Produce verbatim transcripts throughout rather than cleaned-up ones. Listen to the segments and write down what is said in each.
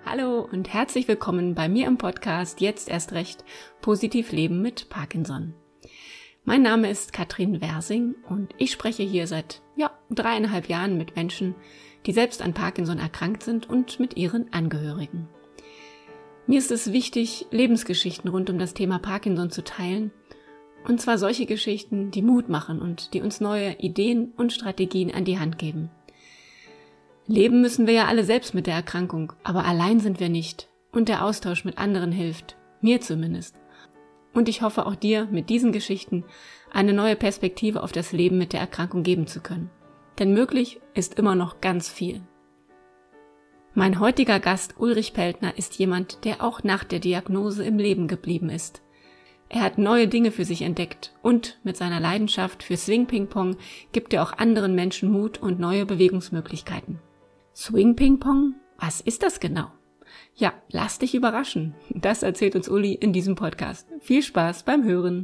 Hallo und herzlich willkommen bei mir im Podcast Jetzt erst recht positiv leben mit Parkinson. Mein Name ist Katrin Wersing und ich spreche hier seit ja, dreieinhalb Jahren mit Menschen, die selbst an Parkinson erkrankt sind und mit ihren Angehörigen. Mir ist es wichtig, Lebensgeschichten rund um das Thema Parkinson zu teilen, und zwar solche Geschichten, die Mut machen und die uns neue Ideen und Strategien an die Hand geben. Leben müssen wir ja alle selbst mit der Erkrankung, aber allein sind wir nicht. Und der Austausch mit anderen hilft, mir zumindest. Und ich hoffe auch dir mit diesen Geschichten eine neue Perspektive auf das Leben mit der Erkrankung geben zu können. Denn möglich ist immer noch ganz viel. Mein heutiger Gast Ulrich Peltner ist jemand, der auch nach der Diagnose im Leben geblieben ist. Er hat neue Dinge für sich entdeckt und mit seiner Leidenschaft für Swing Ping Pong gibt er auch anderen Menschen Mut und neue Bewegungsmöglichkeiten. Swing Ping Pong? Was ist das genau? Ja, lass dich überraschen. Das erzählt uns Uli in diesem Podcast. Viel Spaß beim Hören.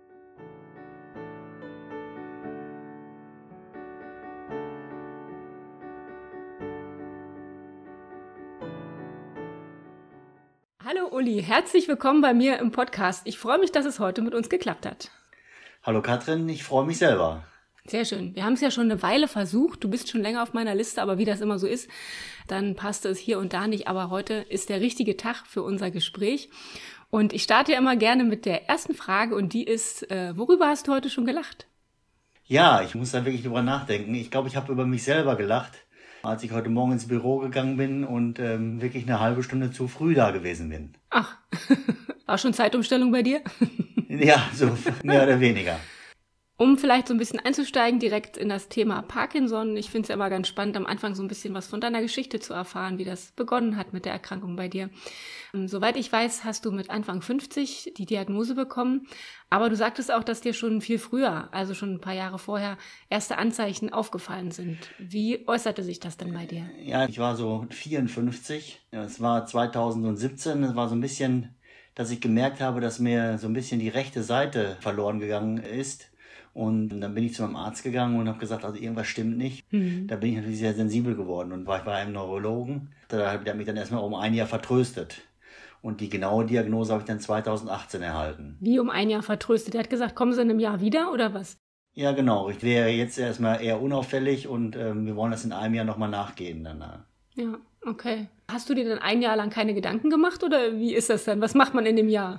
Hallo Uli, herzlich willkommen bei mir im Podcast. Ich freue mich, dass es heute mit uns geklappt hat. Hallo Katrin, ich freue mich selber. Sehr schön. Wir haben es ja schon eine Weile versucht. Du bist schon länger auf meiner Liste, aber wie das immer so ist, dann passte es hier und da nicht. Aber heute ist der richtige Tag für unser Gespräch. Und ich starte ja immer gerne mit der ersten Frage und die ist, äh, worüber hast du heute schon gelacht? Ja, ich muss da wirklich drüber nachdenken. Ich glaube, ich habe über mich selber gelacht, als ich heute Morgen ins Büro gegangen bin und ähm, wirklich eine halbe Stunde zu früh da gewesen bin. Ach, war schon Zeitumstellung bei dir? Ja, so mehr oder weniger. Um vielleicht so ein bisschen einzusteigen direkt in das Thema Parkinson. Ich finde es ja immer ganz spannend, am Anfang so ein bisschen was von deiner Geschichte zu erfahren, wie das begonnen hat mit der Erkrankung bei dir. Soweit ich weiß, hast du mit Anfang fünfzig die Diagnose bekommen. Aber du sagtest auch, dass dir schon viel früher, also schon ein paar Jahre vorher, erste Anzeichen aufgefallen sind. Wie äußerte sich das denn bei dir? Ja, ich war so vierundfünfzig. Es war zweitausendsiebzehn. Es war so ein bisschen, dass ich gemerkt habe, dass mir so ein bisschen die rechte Seite verloren gegangen ist. Und dann bin ich zu meinem Arzt gegangen und habe gesagt, also irgendwas stimmt nicht. Mhm. Da bin ich natürlich sehr sensibel geworden und war, ich war einem Neurologen. Der hat mich dann erstmal um ein Jahr vertröstet. Und die genaue Diagnose habe ich dann zweitausendachtzehn erhalten. Wie um ein Jahr vertröstet? Er hat gesagt, kommen Sie in einem Jahr wieder oder was? Ja, genau. Ich wäre jetzt erstmal eher unauffällig und ähm, wir wollen das in einem Jahr nochmal nachgehen. Dann, ja, okay. Hast du dir dann ein Jahr lang keine Gedanken gemacht oder wie ist das dann? Was macht man in dem Jahr?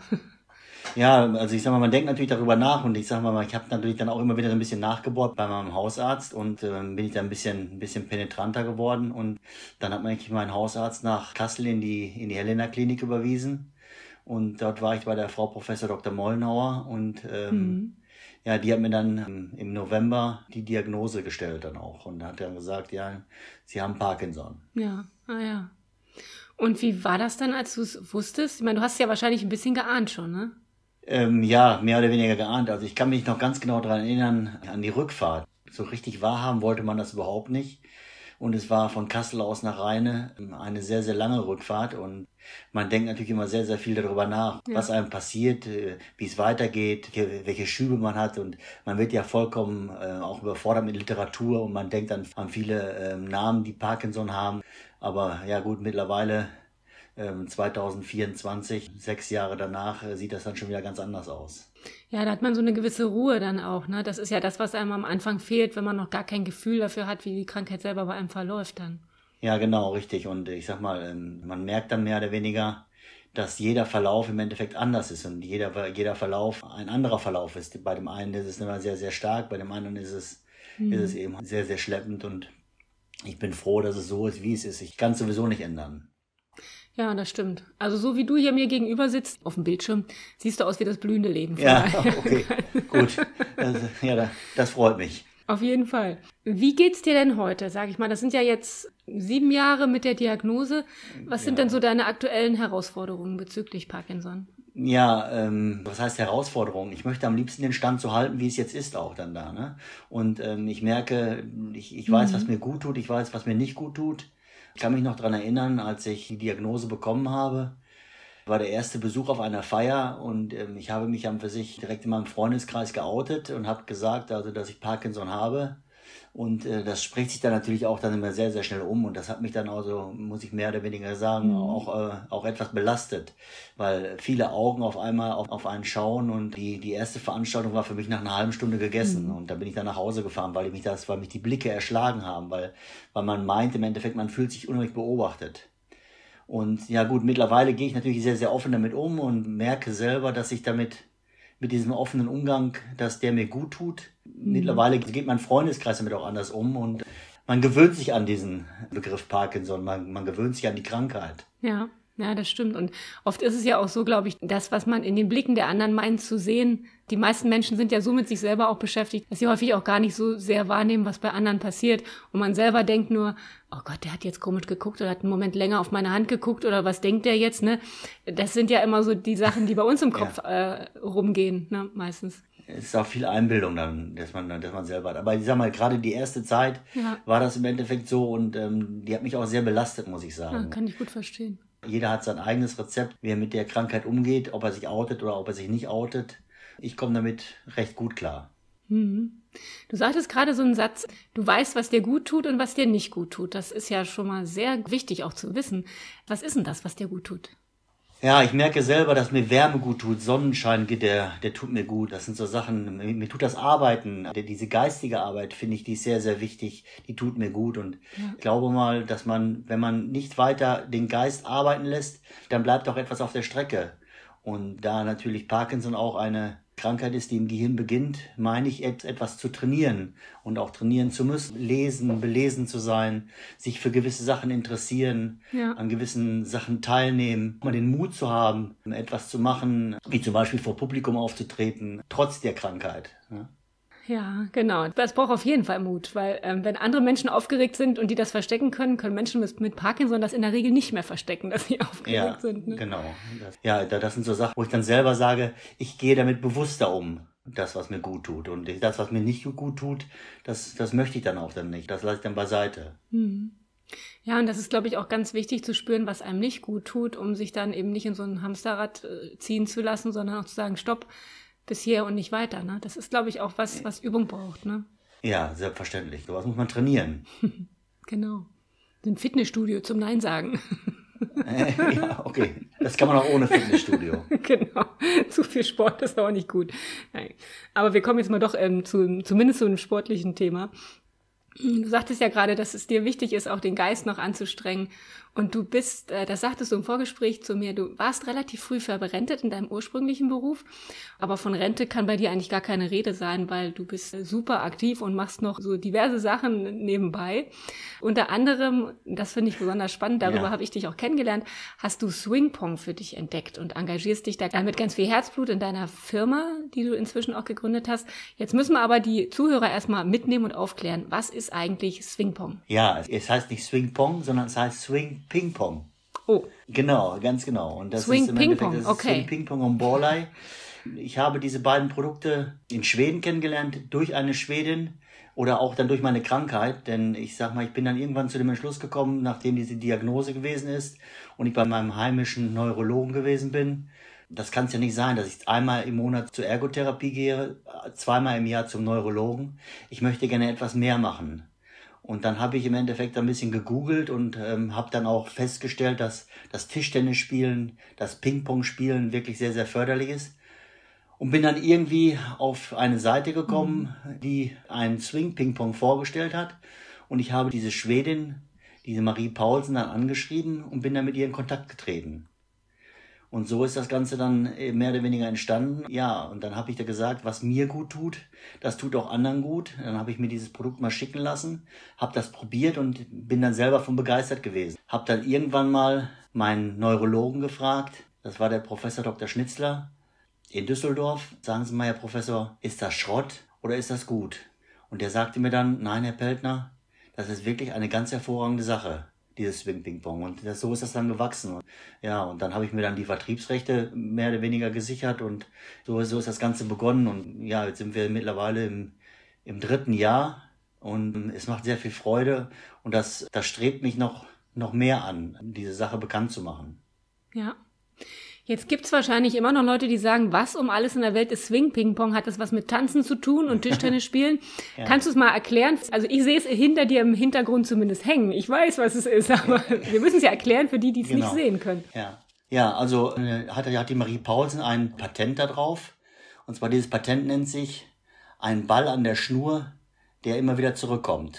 Ja, also ich sag mal, man denkt natürlich darüber nach und ich sag mal, ich habe natürlich dann auch immer wieder ein bisschen nachgebohrt bei meinem Hausarzt und äh, bin ich dann ein bisschen ein bisschen penetranter geworden und dann hat man eigentlich meinen Hausarzt nach Kassel in die in die Helena Klinik überwiesen und dort war ich bei der Frau Professor Doktor Mollnauer und ähm, mhm. ja, die hat mir dann ähm, im November die Diagnose gestellt dann auch und hat dann gesagt, ja, Sie haben Parkinson. Ja, ah ja. Und wie war das dann, als du es wusstest? Ich meine, du hast es ja wahrscheinlich ein bisschen geahnt schon, ne? Ähm, ja, mehr oder weniger geahnt. Also ich kann mich noch ganz genau daran erinnern, an die Rückfahrt. So richtig wahrhaben wollte man das überhaupt nicht. Und es war von Kassel aus nach Rheine eine sehr, sehr lange Rückfahrt. Und man denkt natürlich immer sehr, sehr viel darüber nach, ja. was einem passiert, wie es weitergeht, welche Schübe man hat. Und man wird ja vollkommen äh, auch überfordert mit Literatur. Und man denkt an, an viele äh, Namen, die Parkinson haben. Aber ja gut, mittlerweile zweitausendvierundzwanzig, sechs Jahre danach, sieht das dann schon wieder ganz anders aus. Ja, da hat man so eine gewisse Ruhe dann auch, ne? Das ist ja das, was einem am Anfang fehlt, wenn man noch gar kein Gefühl dafür hat, wie die Krankheit selber bei einem verläuft dann. Ja, genau, richtig. Und ich sag mal, man merkt dann mehr oder weniger, dass jeder Verlauf im Endeffekt anders ist und jeder, jeder Verlauf ein anderer Verlauf ist. Bei dem einen ist es immer sehr, sehr stark, bei dem anderen ist es, hm. ist es eben sehr, sehr schleppend und ich bin froh, dass es so ist, wie es ist. Ich kann es sowieso nicht ändern. Ja, das stimmt. Also so wie du hier mir gegenüber sitzt, auf dem Bildschirm, siehst du aus wie das blühende Leben. Ja, okay, gut. Das, ja, das freut mich. Auf jeden Fall. Wie geht's dir denn heute, sag ich mal? Das sind ja jetzt sieben Jahre mit der Diagnose. Was ja. sind denn so deine aktuellen Herausforderungen bezüglich Parkinson? Ja, ähm, was heißt Herausforderungen? Ich möchte am liebsten den Stand so halten, wie es jetzt ist auch dann da, ne? Und ähm, ich merke, ich, ich weiß, mhm. was mir gut tut, ich weiß, was mir nicht gut tut. Ich kann mich noch daran erinnern, als ich die Diagnose bekommen habe, war der erste Besuch auf einer Feier und ähm, ich habe mich an für sich direkt in meinem Freundeskreis geoutet und habe gesagt, also dass ich Parkinson habe. Und äh, das spricht sich dann natürlich auch dann immer sehr, sehr schnell um. Und das hat mich dann also, muss ich mehr oder weniger sagen, mhm. auch, äh, auch etwas belastet. Weil viele Augen auf einmal auf, auf einen schauen. Und die, die erste Veranstaltung war für mich nach einer halben Stunde gegessen. Mhm. Und da bin ich dann nach Hause gefahren, weil ich mich das, weil mich die Blicke erschlagen haben. Weil, weil man meint im Endeffekt, man fühlt sich unheimlich beobachtet. Und ja gut, mittlerweile gehe ich natürlich sehr, sehr offen damit um und merke selber, dass ich damit mit diesem offenen Umgang, dass der mir gut tut. Mhm. Mittlerweile geht mein Freundeskreis damit auch anders um und man gewöhnt sich an diesen Begriff Parkinson, man, man gewöhnt sich an die Krankheit. Ja, ja, das stimmt. Und oft ist es ja auch so, glaube ich, das, was man in den Blicken der anderen meint zu sehen, die meisten Menschen sind ja so mit sich selber auch beschäftigt, dass sie häufig auch gar nicht so sehr wahrnehmen, was bei anderen passiert. Und man selber denkt nur, oh Gott, der hat jetzt komisch geguckt oder hat einen Moment länger auf meine Hand geguckt oder was denkt der jetzt, ne? Das sind ja immer so die Sachen, die bei uns im Kopf ja. äh, rumgehen, ne, meistens. Es ist auch viel Einbildung dann, dass man, dass man selber hat. Aber ich sag mal, gerade die erste Zeit ja. war das im Endeffekt so und ähm, die hat mich auch sehr belastet, muss ich sagen. Ja, kann ich gut verstehen. Jeder hat sein eigenes Rezept, wie er mit der Krankheit umgeht, ob er sich outet oder ob er sich nicht outet. Ich komme damit recht gut klar. Mhm. Du sagtest gerade so einen Satz, du weißt, was dir gut tut und was dir nicht gut tut. Das ist ja schon mal sehr wichtig auch zu wissen. Was ist denn das, was dir gut tut? Ja, ich merke selber, dass mir Wärme gut tut, Sonnenschein, der, der tut mir gut. Das sind so Sachen, mir tut das Arbeiten, diese geistige Arbeit, finde ich, die ist sehr, sehr wichtig, die tut mir gut. Und ja. ich glaube mal, dass man, wenn man nicht weiter den Geist arbeiten lässt, dann bleibt auch etwas auf der Strecke. Und da natürlich Parkinson auch eine Krankheit ist, die im Gehirn beginnt, meine ich, etwas zu trainieren und auch trainieren zu müssen, lesen, belesen zu sein, sich für gewisse Sachen interessieren, ja. an gewissen Sachen teilnehmen, mal den Mut zu haben, etwas zu machen, wie zum Beispiel vor Publikum aufzutreten, trotz der Krankheit. Ja. Ja, genau. Das braucht auf jeden Fall Mut, weil ähm, wenn andere Menschen aufgeregt sind und die das verstecken können, können Menschen mit, mit Parkinson das in der Regel nicht mehr verstecken, dass sie aufgeregt ja, sind. Ne? Genau. Das, ja, das sind so Sachen, wo ich dann selber sage, ich gehe damit bewusster um, das, was mir gut tut. Und das, was mir nicht gut tut, das, das möchte ich dann auch dann nicht. Das lasse ich dann beiseite. Mhm. Ja, und das ist, glaube ich, auch ganz wichtig zu spüren, was einem nicht gut tut, um sich dann eben nicht in so ein Hamsterrad äh, ziehen zu lassen, sondern auch zu sagen, stopp, bis hier und nicht weiter, ne? Das ist, glaube ich, auch was, was Übung braucht, ne? Ja, selbstverständlich. Sowas muss man trainieren. Genau. Ein Fitnessstudio zum Nein sagen. äh, ja, okay. Das kann man auch ohne Fitnessstudio. Genau. Zu viel Sport ist auch nicht gut. Nein. Aber wir kommen jetzt mal doch ähm, zu, zumindest zu einem sportlichen Thema. Du sagtest ja gerade, dass es dir wichtig ist, auch den Geist noch anzustrengen. Und du bist, äh, das sagtest du im Vorgespräch zu mir, du warst relativ früh verberentet in deinem ursprünglichen Beruf. Aber von Rente kann bei dir eigentlich gar keine Rede sein, weil du bist super aktiv und machst noch so diverse Sachen nebenbei. Unter anderem, das finde ich besonders spannend, darüber ja. habe ich dich auch kennengelernt, hast du Swing-Pong für dich entdeckt und engagierst dich da mit ganz viel Herzblut in deiner Firma, die du inzwischen auch gegründet hast. Jetzt müssen wir aber die Zuhörer erstmal mitnehmen und aufklären. Was ist eigentlich Swing-Pong? Ja, es heißt nicht Swing-Pong, sondern es heißt Swing Ping-Pong. Oh. Genau, ganz genau. Und das Swing ist im Ping-Pong, Endeffekt, das okay. Swing Ping-Pong und Ballei. Ich habe diese beiden Produkte in Schweden kennengelernt, durch eine Schwedin oder auch dann durch meine Krankheit. Denn ich sag mal, ich bin dann irgendwann zu dem Entschluss gekommen, nachdem diese Diagnose gewesen ist und ich bei meinem heimischen Neurologen gewesen bin. Das kann es ja nicht sein, dass ich einmal im Monat zur Ergotherapie gehe, zweimal im Jahr zum Neurologen. Ich möchte gerne etwas mehr machen. Und dann habe ich im Endeffekt ein bisschen gegoogelt und ähm, habe dann auch festgestellt, dass das Tischtennisspielen, das Ping-Pong-Spielen wirklich sehr, sehr förderlich ist. Und bin dann irgendwie auf eine Seite gekommen, mhm. die einen Swing-Ping-Pong vorgestellt hat. Und ich habe diese Schwedin, diese Marie Paulsen, dann angeschrieben und bin dann mit ihr in Kontakt getreten. Und so ist das Ganze dann mehr oder weniger entstanden. Ja, und dann habe ich da gesagt, was mir gut tut, das tut auch anderen gut. Dann habe ich mir dieses Produkt mal schicken lassen, habe das probiert und bin dann selber von begeistert gewesen. Habe dann irgendwann mal meinen Neurologen gefragt, das war der Professor Doktor Schnitzler in Düsseldorf. Sagen Sie mal, Herr Professor, ist das Schrott oder ist das gut? Und der sagte mir dann, nein, Herr Peltner, das ist wirklich eine ganz hervorragende Sache, dieses Swing-Ping-Pong. Und das, so ist das dann gewachsen. Ja, und dann habe ich mir dann die Vertriebsrechte mehr oder weniger gesichert und so, so ist das Ganze begonnen. Und ja, jetzt sind wir mittlerweile im, im dritten Jahr und es macht sehr viel Freude und das, das strebt mich noch, noch mehr an, diese Sache bekannt zu machen. Ja. Jetzt gibt's wahrscheinlich immer noch Leute, die sagen, was um alles in der Welt ist Swing-Ping-Pong? Hat das was mit Tanzen zu tun und Tischtennis spielen? Ja. Kannst du es mal erklären? Also ich sehe es hinter dir im Hintergrund zumindest hängen. Ich weiß, was es ist, aber wir müssen es ja erklären für die, die es genau. nicht sehen können. Ja, ja also äh, hat, hat die Marie Paulsen ein Patent da drauf. Und zwar dieses Patent nennt sich ein Ball an der Schnur, der immer wieder zurückkommt.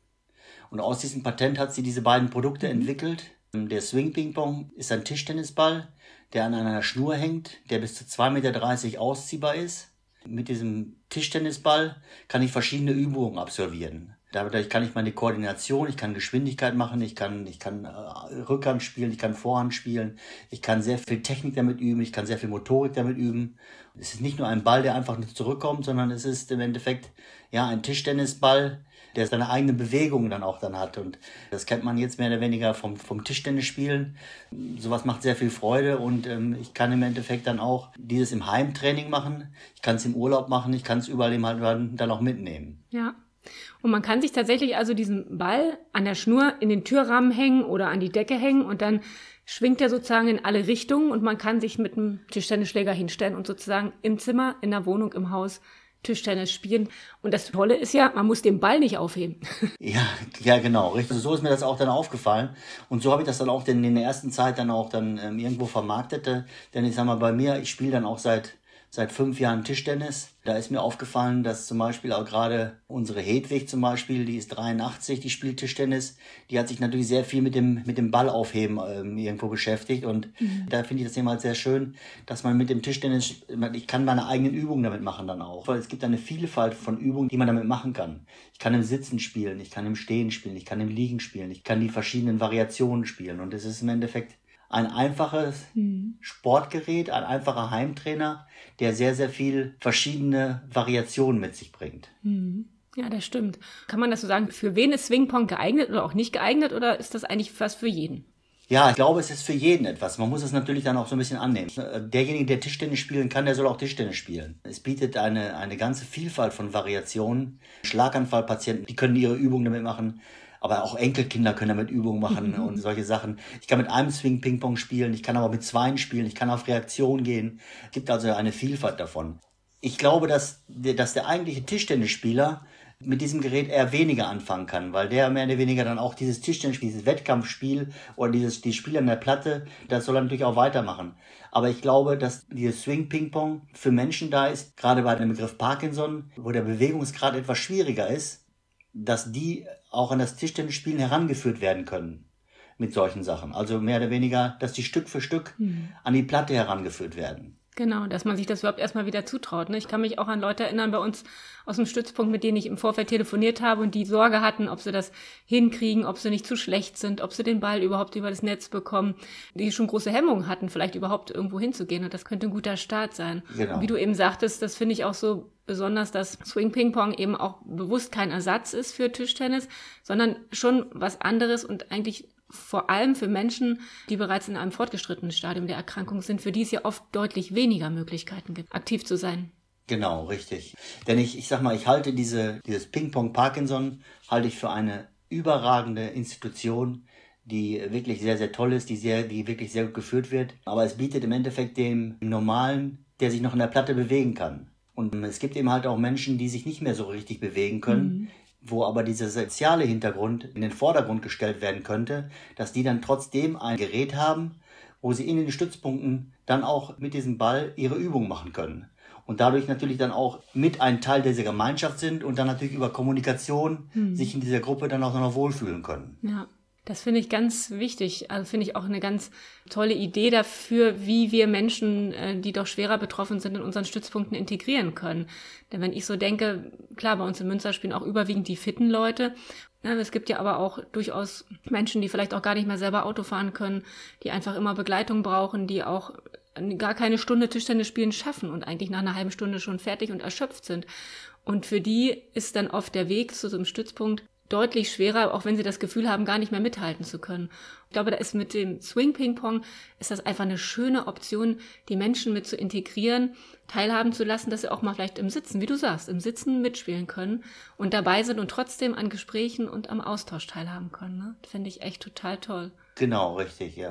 Und aus diesem Patent hat sie diese beiden Produkte mhm. entwickelt. Der Swing-Ping-Pong ist ein Tischtennisball, der an einer Schnur hängt, der bis zu zwei Meter dreißig ausziehbar ist. Mit diesem Tischtennisball kann ich verschiedene Übungen absolvieren. Dadurch kann ich meine Koordination, ich kann Geschwindigkeit machen, ich kann, ich kann äh, Rückhand spielen, ich kann Vorhand spielen, ich kann sehr viel Technik damit üben, ich kann sehr viel Motorik damit üben. Es ist nicht nur ein Ball, der einfach nicht zurückkommt, sondern es ist im Endeffekt ja ein Tischtennisball, der seine eigene Bewegung dann auch dann hat. Und das kennt man jetzt mehr oder weniger vom, vom Tischtennisspielen. Sowas macht sehr viel Freude und ähm, ich kann im Endeffekt dann auch dieses im Heimtraining machen. Ich kann es im Urlaub machen, ich kann es überall im halt dann auch mitnehmen. Ja. Und man kann sich tatsächlich also diesen Ball an der Schnur in den Türrahmen hängen oder an die Decke hängen und dann schwingt er sozusagen in alle Richtungen und man kann sich mit einem Tischtennisschläger hinstellen und sozusagen im Zimmer, in der Wohnung, im Haus Tischtennis spielen. Und das Tolle ist ja, man muss den Ball nicht aufheben. Ja, ja, genau. Richtig. So ist mir das auch dann aufgefallen. Und so habe ich das dann auch in der ersten Zeit dann auch dann ähm, irgendwo vermarktet. Denn ich sag mal, bei mir, ich spiele dann auch seit seit fünf Jahren Tischtennis. Da ist mir aufgefallen, dass zum Beispiel auch gerade unsere Hedwig zum Beispiel, die ist dreiundachtzig, die spielt Tischtennis. Die hat sich natürlich sehr viel mit dem mit dem Ball aufheben ähm, irgendwo beschäftigt. Und mhm. da finde ich das immer sehr schön, dass man mit dem Tischtennis, ich kann meine eigenen Übungen damit machen dann auch. Weil es gibt eine Vielfalt von Übungen, die man damit machen kann. Ich kann im Sitzen spielen, ich kann im Stehen spielen, ich kann im Liegen spielen, ich kann die verschiedenen Variationen spielen. Und es ist im Endeffekt ein einfaches mhm. Sportgerät, ein einfacher Heimtrainer, der sehr, sehr viel verschiedene Variationen mit sich bringt. Mhm. Ja, das stimmt. Kann man das so sagen, für wen ist Swing-Pong geeignet oder auch nicht geeignet oder ist das eigentlich was für jeden? Ja, ich glaube, es ist für jeden etwas. Man muss es natürlich dann auch so ein bisschen annehmen. Derjenige, der Tischtennis spielen kann, der soll auch Tischtennis spielen. Es bietet eine, eine ganze Vielfalt von Variationen. Schlaganfallpatienten, die können ihre Übungen damit machen. Aber auch Enkelkinder können damit Übungen machen mhm. und solche Sachen. Ich kann mit einem Swing Ping-Pong spielen, ich kann aber mit zweien spielen, ich kann auf Reaktion gehen. Es gibt also eine Vielfalt davon. Ich glaube, dass der, dass der eigentliche Tischtennisspieler mit diesem Gerät eher weniger anfangen kann, weil der mehr oder weniger dann auch dieses Tischtennisspiel, dieses Wettkampfspiel oder dieses die Spiel an der Platte, das soll er natürlich auch weitermachen. Aber ich glaube, dass dieses Swing Ping-Pong für Menschen da ist, gerade bei dem Begriff Parkinson, wo der Bewegungsgrad etwas schwieriger ist, dass die auch an das Tischtennisspielen herangeführt werden können mit solchen Sachen. Also mehr oder weniger, dass die Stück für Stück mhm. an die Platte herangeführt werden. Genau, dass man sich das überhaupt erstmal wieder zutraut. Ne? Ich kann mich auch an Leute erinnern bei uns aus dem Stützpunkt, mit denen ich im Vorfeld telefoniert habe und die Sorge hatten, ob sie das hinkriegen, ob sie nicht zu schlecht sind, ob sie den Ball überhaupt über das Netz bekommen, die schon große Hemmungen hatten, vielleicht überhaupt irgendwo hinzugehen. Und das könnte ein guter Start sein. Genau. Und wie du eben sagtest, das finde ich auch so besonders, dass Swing Ping Pong eben auch bewusst kein Ersatz ist für Tischtennis, sondern schon was anderes und eigentlich vor allem für Menschen, die bereits in einem fortgeschrittenen Stadium der Erkrankung sind, für die es ja oft deutlich weniger Möglichkeiten gibt, aktiv zu sein. Genau, richtig. Denn ich, ich sag mal, ich halte diese, dieses Ping-Pong Parkinson, halte ich für eine überragende Institution, die wirklich sehr, sehr toll ist, die sehr, die wirklich sehr gut geführt wird. Aber es bietet im Endeffekt dem Normalen, der sich noch in der Platte bewegen kann. Und es gibt eben halt auch Menschen, die sich nicht mehr so richtig bewegen können, mhm. wo aber dieser soziale Hintergrund in den Vordergrund gestellt werden könnte, dass die dann trotzdem ein Gerät haben, wo sie in den Stützpunkten dann auch mit diesem Ball ihre Übungen machen können. Und dadurch natürlich dann auch mit ein Teil dieser Gemeinschaft sind und dann natürlich über Kommunikation hm. sich in dieser Gruppe dann auch noch wohlfühlen können. Ja. Das finde ich ganz wichtig. Also finde ich auch eine ganz tolle Idee dafür, wie wir Menschen, die doch schwerer betroffen sind, in unseren Stützpunkten integrieren können. Denn wenn ich so denke, klar, bei uns in Münster spielen auch überwiegend die fitten Leute. Es gibt ja aber auch durchaus Menschen, die vielleicht auch gar nicht mehr selber Auto fahren können, die einfach immer Begleitung brauchen, die auch gar keine Stunde Tischtennis spielen schaffen und eigentlich nach einer halben Stunde schon fertig und erschöpft sind. Und für die ist dann oft der Weg zu so einem Stützpunkt deutlich schwerer, auch wenn sie das Gefühl haben, gar nicht mehr mithalten zu können. Ich glaube, da ist mit dem Swing Ping Pong ist das einfach eine schöne Option, die Menschen mit zu integrieren, teilhaben zu lassen, dass sie auch mal vielleicht im Sitzen, wie du sagst, im Sitzen mitspielen können und dabei sind und trotzdem an Gesprächen und am Austausch teilhaben können. Ne? Das finde ich echt total toll. Genau, richtig, ja.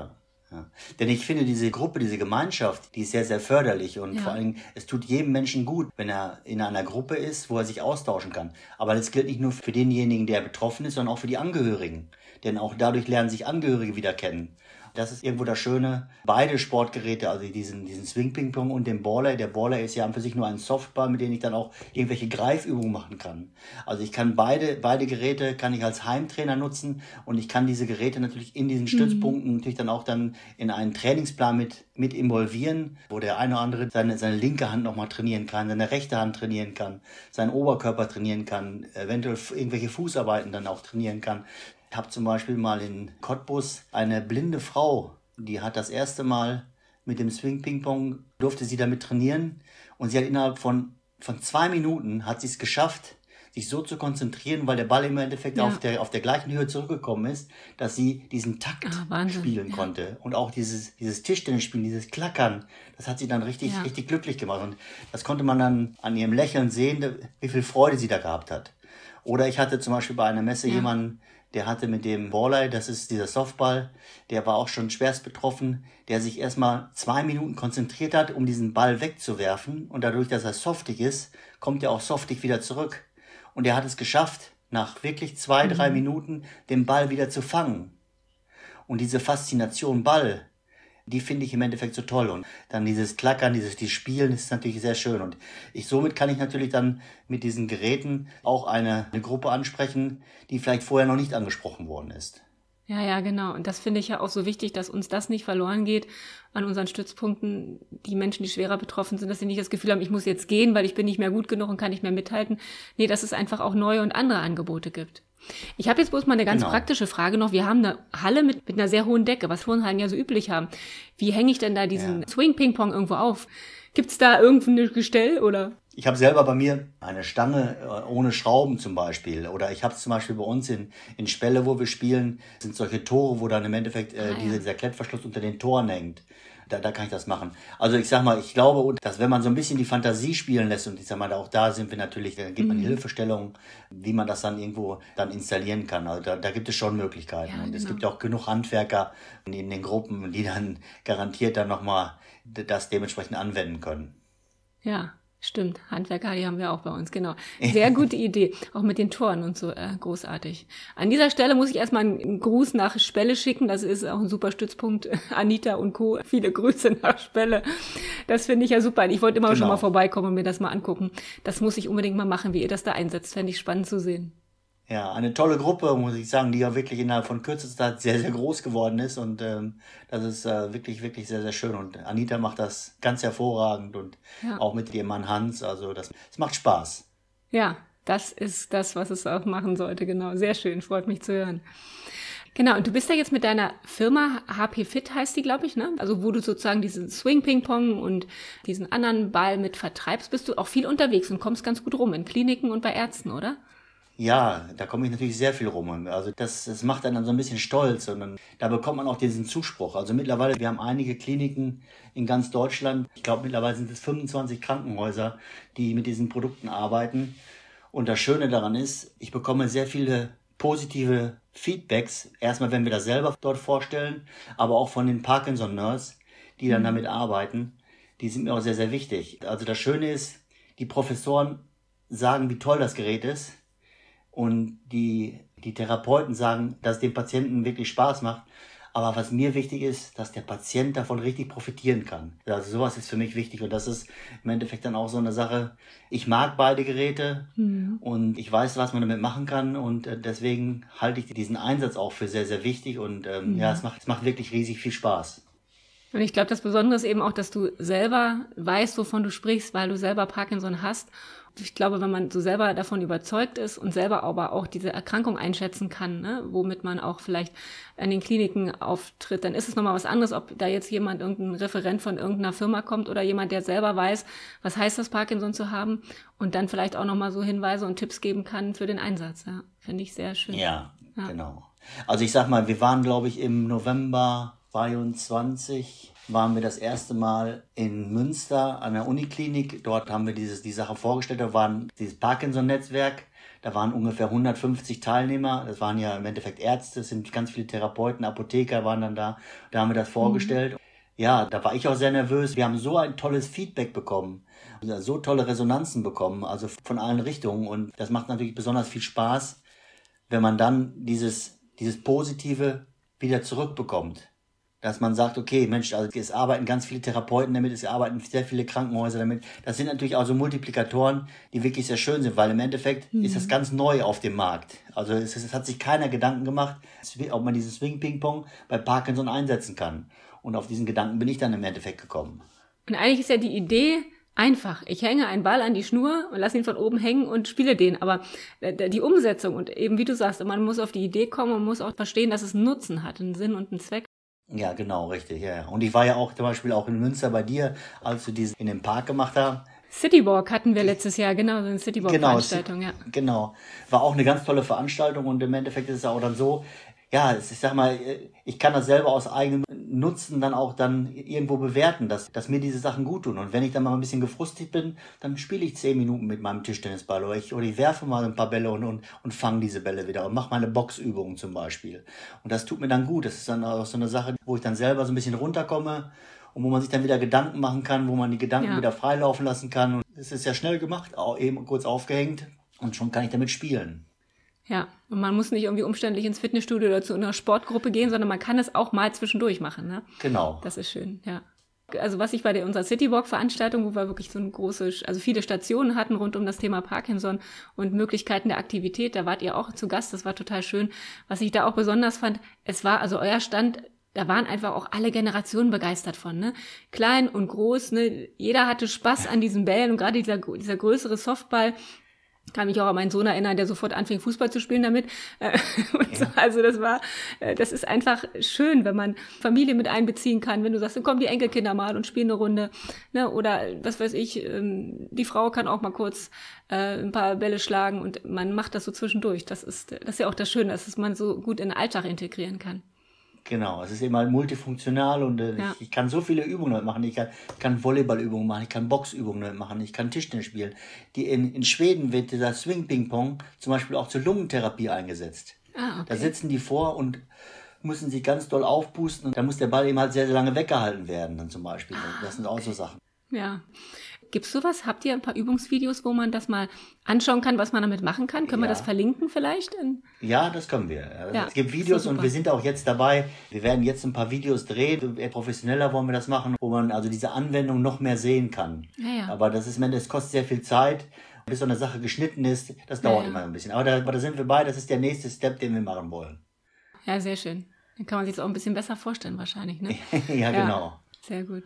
Ja. Denn ich finde, diese Gruppe, diese Gemeinschaft, die ist sehr, sehr förderlich und ja. vor allem, es tut jedem Menschen gut, wenn er in einer Gruppe ist, wo er sich austauschen kann. Aber das gilt nicht nur für denjenigen, der betroffen ist, sondern auch für die Angehörigen. Denn auch dadurch lernen sich Angehörige wieder kennen. Das ist irgendwo das Schöne. Beide Sportgeräte, also diesen, diesen Swing-Ping-Pong und den Baller. Der Baller ist ja an für sich nur ein Softball, mit dem ich dann auch irgendwelche Greifübungen machen kann. Also ich kann beide, beide Geräte kann ich als Heimtrainer nutzen und ich kann diese Geräte natürlich in diesen Stützpunkten mhm. natürlich dann auch dann in einen Trainingsplan mit, mit involvieren, wo der eine oder andere seine, seine linke Hand nochmal trainieren kann, seine rechte Hand trainieren kann, seinen Oberkörper trainieren kann, eventuell irgendwelche Fußarbeiten dann auch trainieren kann. Ich habe zum Beispiel mal in Cottbus eine blinde Frau, die hat das erste Mal mit dem Swing-Ping-Pong, durfte sie damit trainieren und sie hat innerhalb von, von zwei Minuten hat sie es geschafft, sich so zu konzentrieren, weil der Ball im Endeffekt ja. auf der, auf der gleichen Höhe zurückgekommen ist, dass sie diesen Takt ah, spielen ja. konnte und auch dieses, dieses Tischtennisspielen, dieses Klackern, das hat sie dann richtig, ja. richtig glücklich gemacht und das konnte man dann an ihrem Lächeln sehen, wie viel Freude sie da gehabt hat. Oder ich hatte zum Beispiel bei einer Messe ja. jemanden, der hatte mit dem Ballei, das ist dieser Softball, der war auch schon schwerst betroffen, der sich erstmal zwei Minuten konzentriert hat, um diesen Ball wegzuwerfen. Und dadurch, dass er softig ist, kommt er auch softig wieder zurück. Und er hat es geschafft, nach wirklich zwei, mhm. drei Minuten den Ball wieder zu fangen. Und diese Faszination Ball, die finde ich im Endeffekt so toll. Und dann dieses Klackern, dieses die Spielen, das ist natürlich sehr schön. Und ich somit kann ich natürlich dann mit diesen Geräten auch eine, eine Gruppe ansprechen, die vielleicht vorher noch nicht angesprochen worden ist. Ja, ja, genau. Und das finde ich ja auch so wichtig, dass uns das nicht verloren geht an unseren Stützpunkten. Die Menschen, die schwerer betroffen sind, dass sie nicht das Gefühl haben, ich muss jetzt gehen, weil ich bin nicht mehr gut genug und kann nicht mehr mithalten. Nee, dass es einfach auch neue und andere Angebote gibt. Ich habe jetzt bloß mal eine ganz genau. praktische Frage noch. Wir haben eine Halle mit, mit einer sehr hohen Decke, was Turnhallen ja so üblich haben. Wie hänge ich denn da diesen ja. Swing-Ping-Pong irgendwo auf? Gibt's da irgendein Gestell oder? Ich habe selber bei mir eine Stange ohne Schrauben zum Beispiel. Oder ich habe es zum Beispiel bei uns in, in Spelle, wo wir spielen, sind solche Tore, wo dann im Endeffekt äh, ah, ja. dieser, dieser Klettverschluss unter den Toren hängt. Da, da kann ich das machen. Also ich sag mal, ich glaube, dass wenn man so ein bisschen die Fantasie spielen lässt, und ich sag mal, auch da sind wir natürlich, da gibt man mhm. Hilfestellungen, wie man das dann irgendwo dann installieren kann. Also da, da gibt es schon Möglichkeiten. Ja, und genau. es gibt auch genug Handwerker in den Gruppen, die dann garantiert dann nochmal das dementsprechend anwenden können. Ja. Stimmt, Handwerker, die haben wir auch bei uns, genau. Sehr gute Idee, auch mit den Toren und so, äh, großartig. An dieser Stelle muss ich erstmal einen Gruß nach Spelle schicken, das ist auch ein super Stützpunkt, Anita und Co., viele Grüße nach Spelle. Das finde ich ja super, ich wollte immer genau. schon mal vorbeikommen und mir das mal angucken. Das muss ich unbedingt mal machen, wie ihr das da einsetzt, fände ich spannend zu sehen. Ja, eine tolle Gruppe, muss ich sagen, die ja wirklich innerhalb von kürzester Zeit sehr, sehr groß geworden ist und ähm, das ist äh, wirklich, wirklich sehr, sehr schön und Anita macht das ganz hervorragend und ja. auch mit ihrem Mann Hans, also das, das macht Spaß. Ja, das ist das, was es auch machen sollte, genau, sehr schön, freut mich zu hören. Genau, und du bist ja jetzt mit deiner Firma H P Fit heißt die, glaube ich, ne? Also wo du sozusagen diesen Swing-Ping-Pong und diesen anderen Ball mit vertreibst, bist du auch viel unterwegs und kommst ganz gut rum in Kliniken und bei Ärzten, oder? Ja, da komme ich natürlich sehr viel rum. Also das, das macht einen dann so ein bisschen stolz und dann, da bekommt man auch diesen Zuspruch. Also mittlerweile, wir haben einige Kliniken in ganz Deutschland. Ich glaube, mittlerweile sind es fünfundzwanzig Krankenhäuser, die mit diesen Produkten arbeiten. Und das Schöne daran ist, ich bekomme sehr viele positive Feedbacks. Erstmal, wenn wir das selber dort vorstellen, aber auch von den Parkinson-Nurse, die dann mhm. damit arbeiten. Die sind mir auch sehr, sehr wichtig. Also das Schöne ist, die Professoren sagen, wie toll das Gerät ist. Und die, die Therapeuten sagen, dass es dem Patienten wirklich Spaß macht. Aber was mir wichtig ist, dass der Patient davon richtig profitieren kann. Also sowas ist für mich wichtig. Und das ist im Endeffekt dann auch so eine Sache. Ich mag beide Geräte mhm. und ich weiß, was man damit machen kann. Und deswegen halte ich diesen Einsatz auch für sehr, sehr wichtig. Und ähm, mhm. ja, es macht, es macht wirklich riesig viel Spaß. Und ich glaube, das Besondere ist eben auch, dass du selber weißt, wovon du sprichst, weil du selber Parkinson hast. Ich glaube, wenn man so selber davon überzeugt ist und selber aber auch diese Erkrankung einschätzen kann, ne, womit man auch vielleicht an den Kliniken auftritt, dann ist es nochmal was anderes, ob da jetzt jemand, irgendein Referent von irgendeiner Firma kommt oder jemand, der selber weiß, was heißt das, Parkinson zu haben und dann vielleicht auch nochmal so Hinweise und Tipps geben kann für den Einsatz. Ja, finde ich sehr schön. Ja, ja, genau. Also ich sag mal, wir waren, glaube ich, im November zweiundzwanzig waren wir das erste Mal in Münster an der Uniklinik. Dort haben wir dieses, die Sache vorgestellt. Da waren dieses Parkinson-Netzwerk. Da waren ungefähr hundertfünfzig Teilnehmer. Das waren ja im Endeffekt Ärzte, es sind ganz viele Therapeuten, Apotheker waren dann da. Da haben wir das vorgestellt. Mhm. Ja, da war ich auch sehr nervös. Wir haben so ein tolles Feedback bekommen, so tolle Resonanzen bekommen, also von allen Richtungen. Und das macht natürlich besonders viel Spaß, wenn man dann dieses, dieses Positive wieder zurückbekommt. Dass man sagt, okay, Mensch, also es arbeiten ganz viele Therapeuten damit, es arbeiten sehr viele Krankenhäuser damit. Das sind natürlich auch so Multiplikatoren, die wirklich sehr schön sind, weil im Endeffekt mhm. ist das ganz neu auf dem Markt. Also es, es hat sich keiner Gedanken gemacht, ob man dieses Swing-Ping-Pong bei Parkinson einsetzen kann. Und auf diesen Gedanken bin ich dann im Endeffekt gekommen. Und eigentlich ist ja die Idee einfach. Ich hänge einen Ball an die Schnur und lasse ihn von oben hängen und spiele den. Aber die Umsetzung und eben, wie du sagst, man muss auf die Idee kommen und muss auch verstehen, dass es einen Nutzen hat, einen Sinn und einen Zweck. Ja, genau, richtig. Ja. Und ich war ja auch zum Beispiel auch in Münster bei dir, als wir diesen in dem Park gemacht haben. Citywalk hatten wir letztes Jahr, genau, so eine Citywalk-Veranstaltung, genau, ja. Genau, war auch eine ganz tolle Veranstaltung und im Endeffekt ist es auch dann so, ja, ich sag mal, ich kann das selber aus eigenem Nutzen dann auch dann irgendwo bewerten, dass, dass mir diese Sachen gut tun. Und wenn ich dann mal ein bisschen gefrustet bin, dann spiele ich zehn Minuten mit meinem Tischtennisball oder ich, oder ich werfe mal ein paar Bälle und, und, und fange diese Bälle wieder und mache meine Boxübungen zum Beispiel. Und das tut mir dann gut. Das ist dann auch so eine Sache, wo ich dann selber so ein bisschen runterkomme und wo man sich dann wieder Gedanken machen kann, wo man die Gedanken ja. wieder freilaufen lassen kann. Und es ist ja schnell gemacht, auch eben kurz aufgehängt und schon kann ich damit spielen. Ja, und man muss nicht irgendwie umständlich ins Fitnessstudio oder zu einer Sportgruppe gehen, sondern man kann es auch mal zwischendurch machen, ne? Genau. Das ist schön, ja. Also was ich bei der, unserer Citywalk-Veranstaltung, wo wir wirklich so eine große, also viele Stationen hatten rund um das Thema Parkinson und Möglichkeiten der Aktivität, da wart ihr auch zu Gast, das war total schön. Was ich da auch besonders fand, es war, also euer Stand, da waren einfach auch alle Generationen begeistert von, ne? Klein und groß, ne? Jeder hatte Spaß an diesen Bällen und gerade dieser, dieser größere Softball, kann mich auch an meinen Sohn erinnern, der sofort anfing, Fußball zu spielen damit. Und so. Also das war, das ist einfach schön, wenn man Familie mit einbeziehen kann. Wenn du sagst, dann kommen die Enkelkinder mal und spielen eine Runde. Ne? Oder was weiß ich, die Frau kann auch mal kurz ein paar Bälle schlagen und man macht das so zwischendurch. Das ist, das ist ja auch das Schöne, dass man so gut in den Alltag integrieren kann. Genau, es ist eben halt multifunktional und äh, ja. ich, ich kann so viele Übungen damit machen. Ich kann, kann Volleyballübungen machen, ich kann Boxübungen damit machen, ich kann Tischtennis spielen. Die in, in Schweden wird dieser Swing-Ping-Pong zum Beispiel auch zur Lungentherapie eingesetzt. Ah, okay. Da sitzen die vor und müssen sich ganz doll aufpusten und dann muss der Ball eben halt sehr, sehr lange weggehalten werden dann zum Beispiel. Ah, das sind auch so Sachen. Ja. Gibt's sowas? Habt ihr ein paar Übungsvideos, wo man das mal anschauen kann, was man damit machen kann? Können ja. wir das verlinken vielleicht? Ja, das können wir. Also ja, es gibt Videos und wir sind auch jetzt dabei. Wir werden jetzt ein paar Videos drehen. Eher professioneller wollen wir das machen, wo man also diese Anwendung noch mehr sehen kann. Ja, ja. Aber das ist, das kostet sehr viel Zeit. Bis so eine Sache geschnitten ist, das dauert ja, ja. immer ein bisschen. Aber da, aber da sind wir bei. Das ist der nächste Step, den wir machen wollen. Ja, sehr schön. Dann kann man sich das auch ein bisschen besser vorstellen wahrscheinlich, ne? ja, ja, genau. Sehr gut.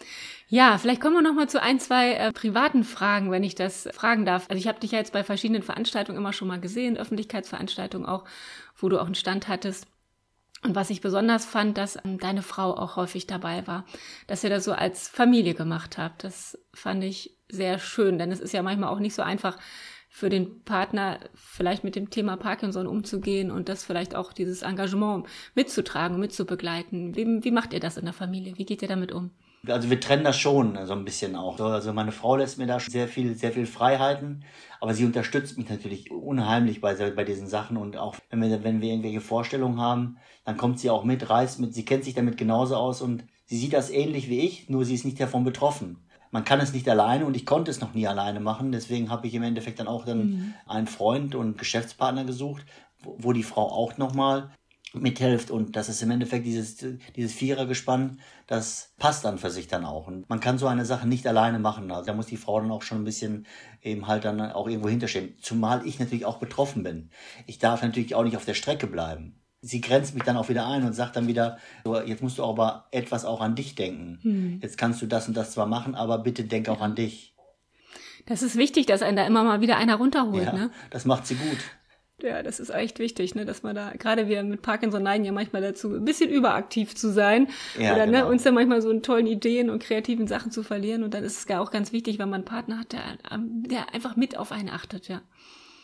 Ja, vielleicht kommen wir noch mal zu ein, zwei äh, privaten Fragen, wenn ich das fragen darf. Also ich habe dich ja jetzt bei verschiedenen Veranstaltungen immer schon mal gesehen, Öffentlichkeitsveranstaltungen auch, wo du auch einen Stand hattest. Und was ich besonders fand, dass ähm, deine Frau auch häufig dabei war, dass ihr das so als Familie gemacht habt. Das fand ich sehr schön, denn es ist ja manchmal auch nicht so einfach für den Partner vielleicht mit dem Thema Parkinson umzugehen und das vielleicht auch dieses Engagement mitzutragen, mitzubegleiten. Wie, wie macht ihr das in der Familie? Wie geht ihr damit um? Also wir trennen das schon so ein bisschen auch. Also meine Frau lässt mir da sehr viel, sehr viel Freiheiten, aber sie unterstützt mich natürlich unheimlich bei, bei diesen Sachen und auch wenn wir, wenn wir irgendwelche Vorstellungen haben, dann kommt sie auch mit, reist mit, sie kennt sich damit genauso aus und sie sieht das ähnlich wie ich, nur sie ist nicht davon betroffen. Man kann es nicht alleine und ich konnte es noch nie alleine machen, deswegen habe ich im Endeffekt dann auch dann mhm. einen Freund und Geschäftspartner gesucht, wo, wo die Frau auch nochmal mithilft und das ist im Endeffekt dieses, dieses Vierergespann, das passt dann für sich dann auch und man kann so eine Sache nicht alleine machen, also da muss die Frau dann auch schon ein bisschen eben halt dann auch irgendwo hinterstehen, zumal ich natürlich auch betroffen bin. Ich darf natürlich auch nicht auf der Strecke bleiben. Sie grenzt mich dann auch wieder ein und sagt dann wieder, so, jetzt musst du aber etwas auch an dich denken. Hm. Jetzt kannst du das und das zwar machen, aber bitte denk auch an dich. Das ist wichtig, dass einen da immer mal wieder einer runterholt, ja, ne? Das macht sie gut. Ja, das ist echt wichtig, ne, dass man da, gerade wir mit Parkinson neigen ja manchmal dazu, ein bisschen überaktiv zu sein. Ja, oder genau. ne, uns dann manchmal so in tollen Ideen und kreativen Sachen zu verlieren. Und dann ist es ja auch ganz wichtig, wenn man einen Partner hat, der, der einfach mit auf einen achtet, ja.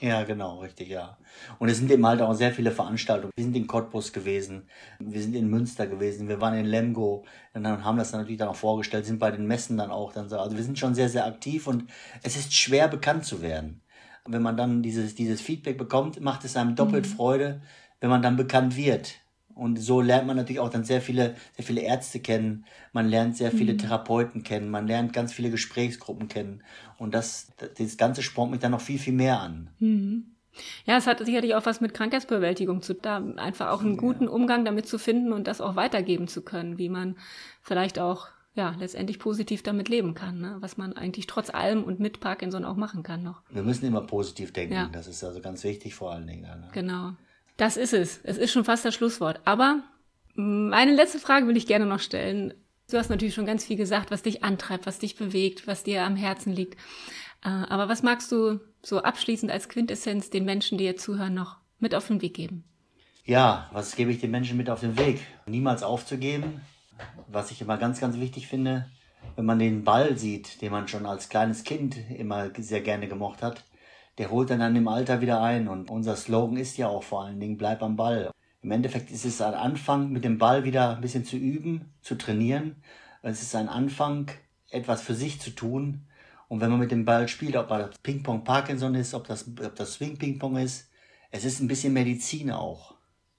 Ja, genau, richtig, ja. Und es sind eben halt auch sehr viele Veranstaltungen. Wir sind in Cottbus gewesen, wir sind in Münster gewesen, wir waren in Lemgo und dann haben das dann natürlich dann auch vorgestellt, sind bei den Messen dann auch dann so. Also wir sind schon sehr, sehr aktiv und es ist schwer bekannt zu werden. Wenn man dann dieses, dieses Feedback bekommt, macht es einem doppelt mhm. Freude, wenn man dann bekannt wird. Und so lernt man natürlich auch dann sehr viele, sehr viele Ärzte kennen. Man lernt sehr viele mhm. Therapeuten kennen. Man lernt ganz viele Gesprächsgruppen kennen. Und das, das Ganze spornt mich dann noch viel, viel mehr an. Mhm. Ja, es hat sicherlich auch was mit Krankheitsbewältigung zu tun. Da einfach auch einen guten Umgang damit zu finden und das auch weitergeben zu können, wie man vielleicht auch, ja, letztendlich positiv damit leben kann, ne? Was man eigentlich trotz allem und mit Parkinson auch machen kann noch. Wir müssen immer positiv denken. Ja. Das ist also ganz wichtig vor allen Dingen. Ne? Genau. Das ist es. Es ist schon fast das Schlusswort. Aber eine letzte Frage will ich gerne noch stellen. Du hast natürlich schon ganz viel gesagt, was dich antreibt, was dich bewegt, was dir am Herzen liegt. Aber was magst du so abschließend als Quintessenz den Menschen, die jetzt zuhören, noch mit auf den Weg geben? Ja, was gebe ich den Menschen mit auf den Weg? Niemals aufzugeben. Was ich immer ganz, ganz wichtig finde, wenn man den Ball sieht, den man schon als kleines Kind immer sehr gerne gemocht hat, der holt dann dann im Alter wieder ein. Und unser Slogan ist ja auch vor allen Dingen, bleib am Ball. Im Endeffekt ist es ein Anfang, mit dem Ball wieder ein bisschen zu üben, zu trainieren. Es ist ein Anfang, etwas für sich zu tun. Und wenn man mit dem Ball spielt, ob das Ping-Pong Parkinson ist, ob das, ob das Swing-Ping-Pong ist, es ist ein bisschen Medizin auch.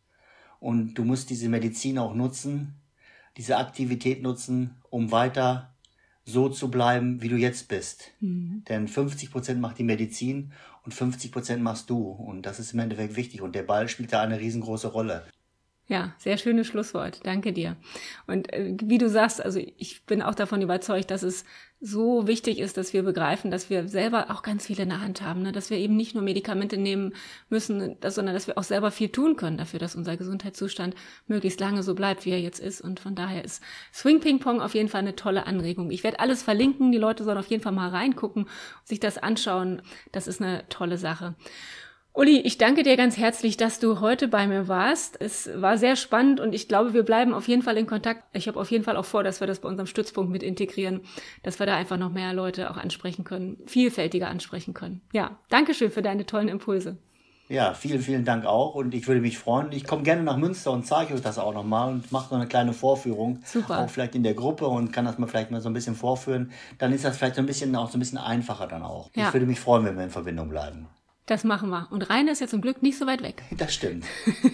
Und du musst diese Medizin auch nutzen, diese Aktivität nutzen, um weiter so zu bleiben, wie du jetzt bist. Mhm. Denn fünfzig Prozent macht die Medizin und fünfzig Prozent machst du. Und das ist im Endeffekt wichtig. Und der Ball spielt da eine riesengroße Rolle. Ja, sehr schönes Schlusswort. Danke dir. Und äh, wie du sagst, also ich bin auch davon überzeugt, dass es so wichtig ist, dass wir begreifen, dass wir selber auch ganz viel in der Hand haben, ne? Dass wir eben nicht nur Medikamente nehmen müssen, dass, sondern dass wir auch selber viel tun können dafür, dass unser Gesundheitszustand möglichst lange so bleibt, wie er jetzt ist. Und von daher ist Swing Ping Pong auf jeden Fall eine tolle Anregung. Ich werde alles verlinken. Die Leute sollen auf jeden Fall mal reingucken, sich das anschauen. Das ist eine tolle Sache. Uli, ich danke dir ganz herzlich, dass du heute bei mir warst. Es war sehr spannend und ich glaube, wir bleiben auf jeden Fall in Kontakt. Ich habe auf jeden Fall auch vor, dass wir das bei unserem Stützpunkt mit integrieren, dass wir da einfach noch mehr Leute auch ansprechen können, vielfältiger ansprechen können. Ja, danke schön für deine tollen Impulse. Ja, vielen, vielen Dank auch und ich würde mich freuen. Ich komme gerne nach Münster und zeige euch das auch nochmal und mache so eine kleine Vorführung. Super. Auch vielleicht in der Gruppe und kann das mal vielleicht mal so ein bisschen vorführen. Dann ist das vielleicht so ein bisschen auch so ein bisschen einfacher dann auch. Ja. Ich würde mich freuen, wenn wir in Verbindung bleiben. Das machen wir. Und Rheine ist ja zum Glück nicht so weit weg. Das stimmt.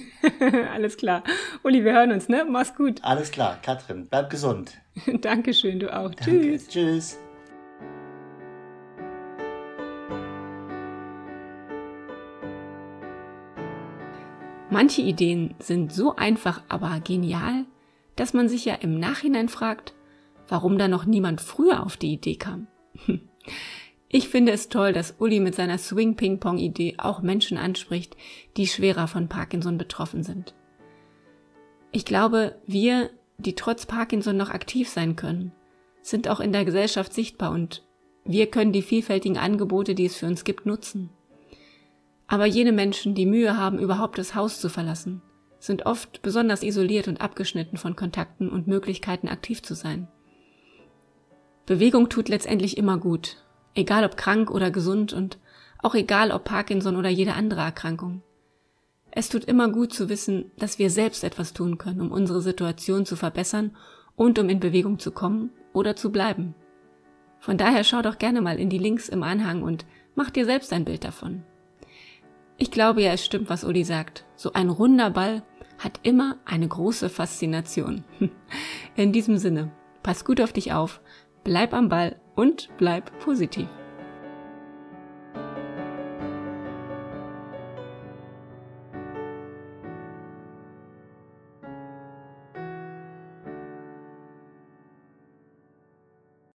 Alles klar. Uli, wir hören uns, ne? Mach's gut. Alles klar. Katrin, bleib gesund. Dankeschön, du auch. Danke. Tschüss. Tschüss. Manche Ideen sind so einfach, aber genial, dass man sich ja im Nachhinein fragt, warum da noch niemand früher auf die Idee kam. Ich finde es toll, dass Uli mit seiner Swing-Ping-Pong-Idee auch Menschen anspricht, die schwerer von Parkinson betroffen sind. Ich glaube, wir, die trotz Parkinson noch aktiv sein können, sind auch in der Gesellschaft sichtbar und wir können die vielfältigen Angebote, die es für uns gibt, nutzen. Aber jene Menschen, die Mühe haben, überhaupt das Haus zu verlassen, sind oft besonders isoliert und abgeschnitten von Kontakten und Möglichkeiten, aktiv zu sein. Bewegung tut letztendlich immer gut. Egal ob krank oder gesund und auch egal ob Parkinson oder jede andere Erkrankung. Es tut immer gut zu wissen, dass wir selbst etwas tun können, um unsere Situation zu verbessern und um in Bewegung zu kommen oder zu bleiben. Von daher schau doch gerne mal in die Links im Anhang und mach dir selbst ein Bild davon. Ich glaube ja, es stimmt, was Uli sagt. So ein runder Ball hat immer eine große Faszination. In diesem Sinne, pass gut auf dich auf, bleib am Ball und bleib positiv.